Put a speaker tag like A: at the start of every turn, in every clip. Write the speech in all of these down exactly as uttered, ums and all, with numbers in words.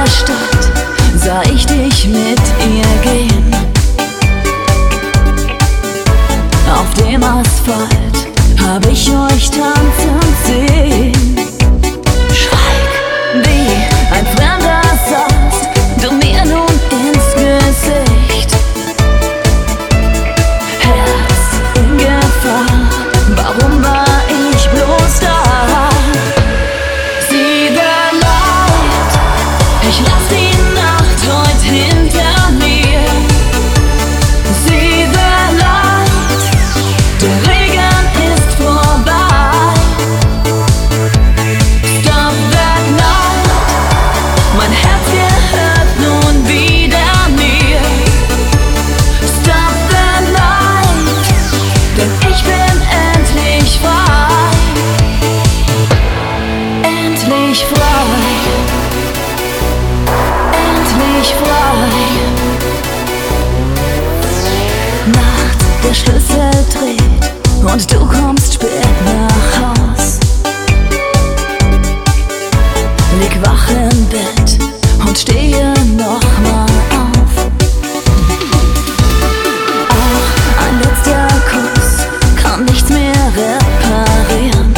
A: der Stadt sah ich dich mit ihr gehen. Auf dem Asphalt hab ich euch tanzen sehen. Schweig, wie ein Fremder saßt du mir nun ins Gesicht. Herz in Gefahr, warum war ich bloß da? Sieh the light, ich lass die Nacht heut hinter mir. Sieh the light, der Regen ist vorbei. Stop that night, mein Herz gehört nun wieder mir. Stop the night, denn ich bin endlich frei. Endlich frei, endlich frei. Nacht, der Schlüssel dreht und du kommst spät nach Haus. Lieg wach im Bett und stehe nochmal auf. Ach, ein letzter Kuss kann nichts mehr reparieren.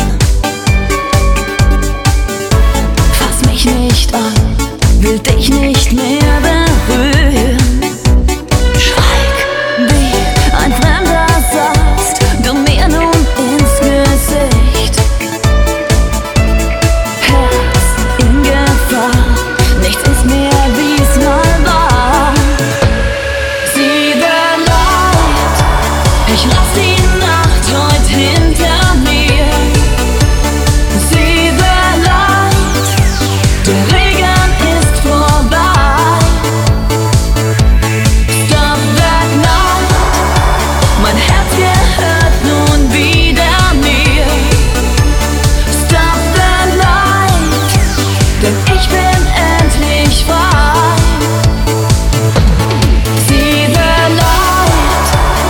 A: Fass mich nicht an, will dich nicht mehr berühren. Schweig, wie ein Fremder sagst du mir nun ins Gesicht. Herz in Gefahr, nichts ist mehr wie's mal war. Sieh the light, ich lass die Nacht heut hinter mir. Sieh the light, der Regen ist vorbei. Stop that night, mein Herz gehört nun wieder mir. Stop the night, denn ich bin endlich frei. Sieh the light,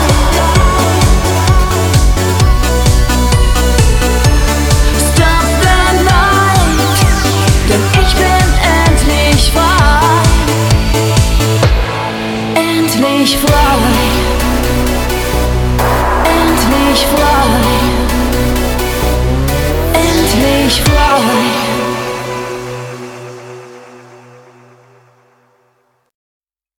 A: stop the night, denn ich bin endlich frei. Endlich frei, endlich frei.